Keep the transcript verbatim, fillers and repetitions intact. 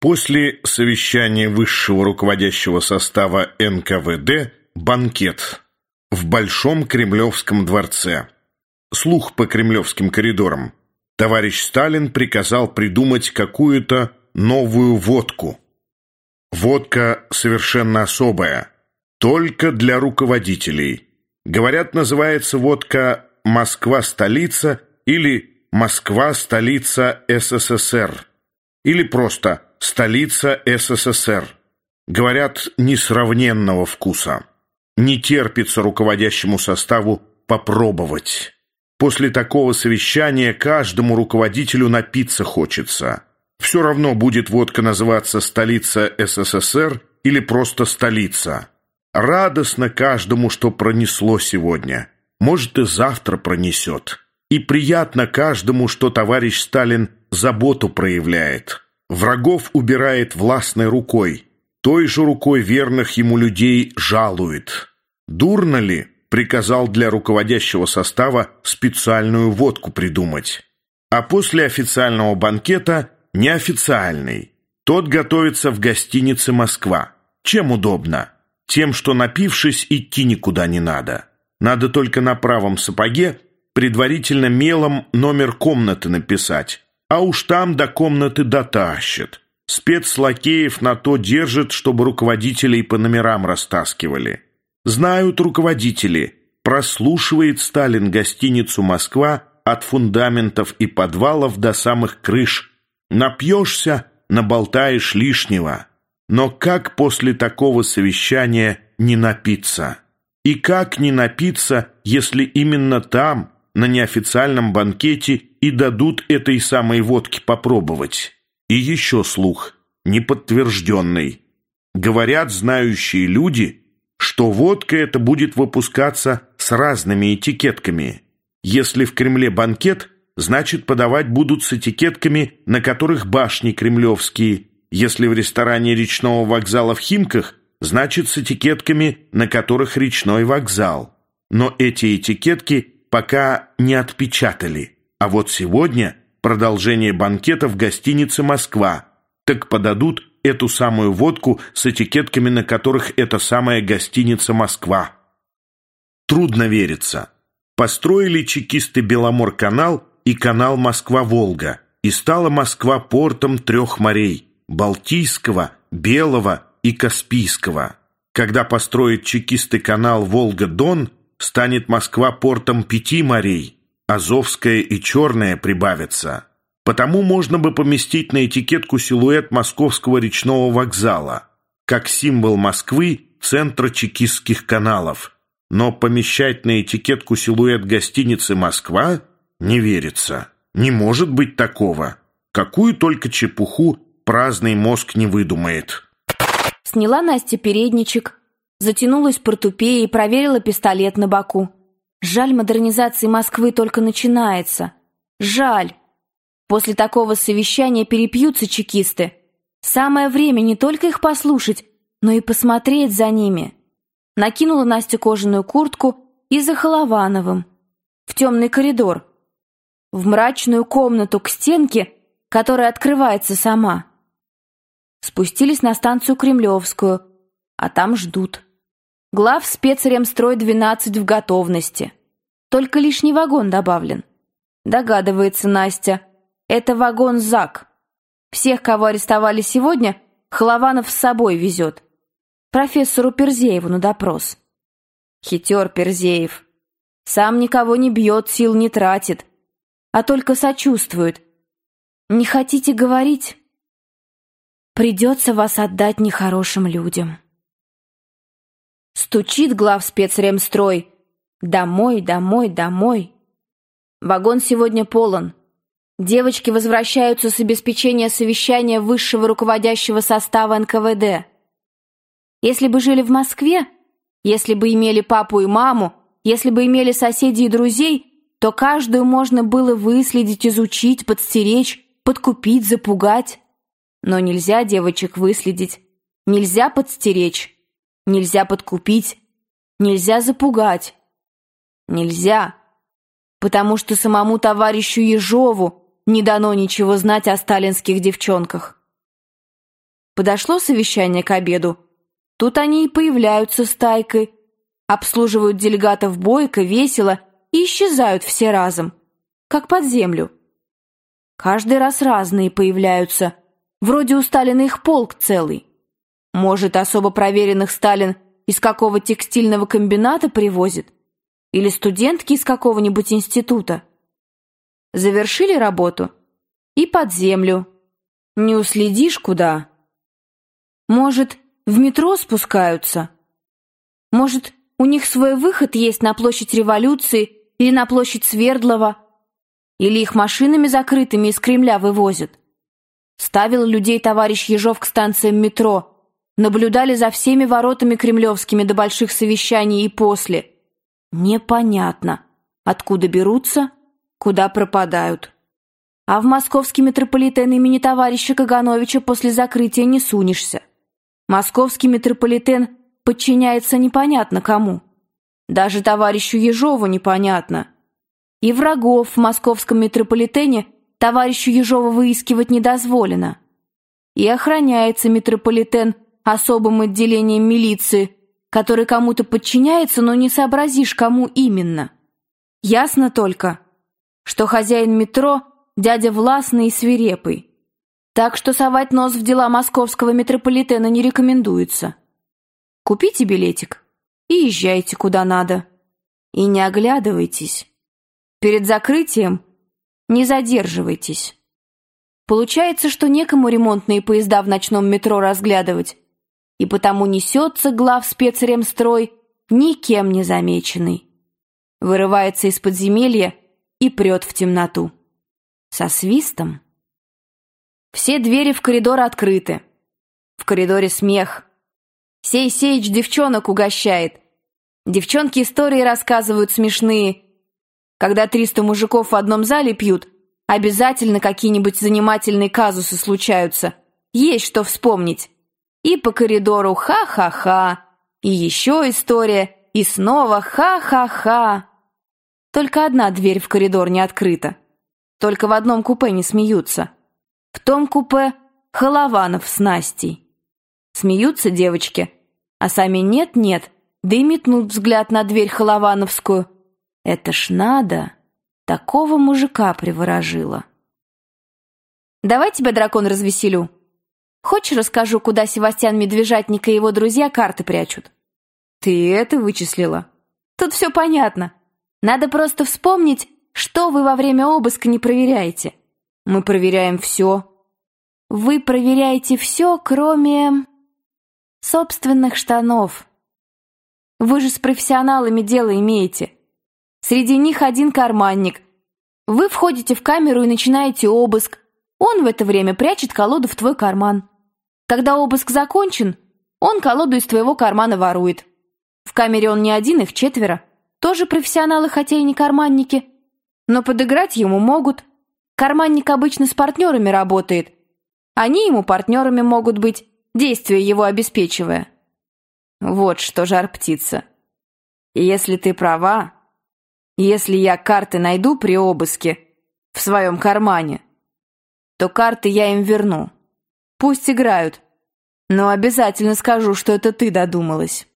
После совещания высшего руководящего состава эн ка вэ дэ банкет в Большом Кремлевском дворце. Слух по кремлевским коридорам. Товарищ Сталин приказал придумать какую-то новую водку. Водка совершенно особая, только для руководителей. Говорят, называется водка «Москва-столица» или «Москва-столица эс эс эс эр» или просто «Столица эс эс эс эр». Говорят, несравненного вкуса. Не терпится руководящему составу попробовать. После такого совещания каждому руководителю напиться хочется. Все равно будет водка называться «Столица эс эс эс эр» или просто «Столица». Радостно каждому, что пронесло сегодня. Может, и завтра пронесет. И приятно каждому, что товарищ Сталин заботу проявляет. Врагов убирает властной рукой. Той же рукой верных ему людей жалует. Дурно ли, приказал для руководящего состава специальную водку придумать. А после официального банкета неофициальный. Тот готовится в гостинице «Москва». Чем удобно? Тем, что, напившись, идти никуда не надо. Надо только на правом сапоге предварительно мелом номер комнаты написать. А уж там до комнаты дотащат. Спецлакеев на то держит, чтобы руководителей по номерам растаскивали. Знают руководители. Прослушивает Сталин гостиницу «Москва» от фундаментов и подвалов до самых крыш. Напьешься, наболтаешь лишнего. Но как после такого совещания не напиться? И как не напиться, если именно там, на неофициальном банкете, и дадут этой самой водки попробовать? И еще слух, неподтвержденный. Говорят знающие люди, что водка эта будет выпускаться с разными этикетками. Если в Кремле банкет, значит подавать будут с этикетками, на которых башни кремлевские. Если в ресторане речного вокзала в Химках, значит с этикетками, на которых речной вокзал. Но эти этикетки пока не отпечатали. А вот сегодня продолжение банкета в гостинице «Москва». Так подадут эту самую водку с этикетками, на которых эта самая гостиница «Москва». Трудно верится. Построили чекисты Беломор-канал и канал Москва-Волга, и стала Москва портом трех морей – Балтийского, Белого и Каспийского. Когда построят чекисты канал Волга-Дон, станет Москва портом пяти морей, Азовское и Черное прибавятся. Потому можно бы поместить на этикетку силуэт Московского речного вокзала, как символ Москвы, центра чекистских каналов. Но помещать на этикетку силуэт гостиницы «Москва» не верится. Не может быть такого. Какую только чепуху праздный мозг не выдумает. Сняла Настя передничек, затянулась портупеей и проверила пистолет на боку. Жаль, модернизации Москвы только начинается. Жаль. После такого совещания перепьются чекисты. Самое время не только их послушать, но и посмотреть за ними. Накинула Настя кожаную куртку и за Холовановым. В темный коридор. В мрачную комнату к стенке, которая открывается сама. Спустились на станцию Кремлевскую, а там ждут. Глав спецремстрой двенадцать в готовности. Только лишний вагон добавлен. Догадывается Настя. Это вагон ЗАГ. Всех, кого арестовали сегодня, Холованов с собой везет. Профессору Перзееву на допрос. Хитер Перзеев. Сам никого не бьет, сил не тратит, а только сочувствует. Не хотите говорить? Придется вас отдать нехорошим людям. Стучит глав спецремстрой. Домой, домой, домой. Вагон сегодня полон. Девочки возвращаются с обеспечения совещания высшего руководящего состава эн ка вэ дэ. Если бы жили в Москве, если бы имели папу и маму, если бы имели соседей и друзей, то каждую можно было выследить, изучить, подстеречь, подкупить, запугать. Но нельзя девочек выследить, нельзя подстеречь, нельзя подкупить, нельзя запугать. Нельзя, потому что самому товарищу Ежову не дано ничего знать о сталинских девчонках. Подошло совещание к обеду. Тут они и появляются стайкой, обслуживают делегатов бойко, весело и исчезают все разом, как под землю. Каждый раз разные появляются, вроде у Сталина их полк целый. Может, особо проверенных Сталин из какого текстильного комбината привозит? Или студентки из какого-нибудь института? Завершили работу и под землю. Не уследишь куда. Может, в метро спускаются? Может, у них свой выход есть на площадь Революции или на площадь Свердлова? Или их машинами закрытыми из Кремля вывозят? Ставил людей товарищ Ежов к станциям метро. Наблюдали за всеми воротами кремлевскими до больших совещаний и после. Непонятно, откуда берутся, куда пропадают. А в московский метрополитен имени товарища Кагановича после закрытия не сунешься. Московский метрополитен подчиняется непонятно кому. Даже товарищу Ежову непонятно. И врагов в московском метрополитене товарищу Ежову выискивать не дозволено. И охраняется метрополитен особым отделением милиции, который кому-то подчиняется, но не сообразишь, кому именно. Ясно только, что хозяин метро дядя властный и свирепый. Так что совать нос в дела московского метрополитена не рекомендуется. Купите билетик и езжайте куда надо. И не оглядывайтесь. Перед закрытием не задерживайтесь. Получается, что некому ремонтные поезда в ночном метро разглядывать, и потому несется главспецремстрой никем не замеченный. Вырывается из подземелья и прет в темноту. Со свистом. Все двери в коридор открыты. В коридоре смех. Сей Сеич девчонок угощает. Девчонки истории рассказывают смешные. Когда триста мужиков в одном зале пьют, обязательно какие-нибудь занимательные казусы случаются. Есть что вспомнить. И по коридору ха-ха-ха, и еще история, и снова ха-ха-ха. Только одна дверь в коридор не открыта. Только в одном купе не смеются. В том купе Холованов с Настей. Смеются девочки, а сами нет-нет, да и метнут взгляд на дверь Холовановскую. Это ж надо, такого мужика приворожила. Давай тебя, дракон, развеселю. Хочешь, расскажу, куда Севастьян Медвежатник и его друзья карты прячут? Ты это вычислила? Тут все понятно. Надо просто вспомнить, что вы во время обыска не проверяете. Мы проверяем все. Вы проверяете все, кроме собственных штанов. Вы же с профессионалами дело имеете. Среди них один карманник. Вы входите в камеру и начинаете обыск. Он в это время прячет колоду в твой карман. Когда обыск закончен, он колоду из твоего кармана ворует. В камере он не один, их четверо. Тоже профессионалы, хотя и не карманники. Но подыграть ему могут. Карманник обычно с партнерами работает. Они ему партнерами могут быть, действия его обеспечивая. Вот что, жар-птица. Если ты права, если я карты найду при обыске в своем кармане, то карты я им верну. Пусть играют, но обязательно скажу, что это ты додумалась.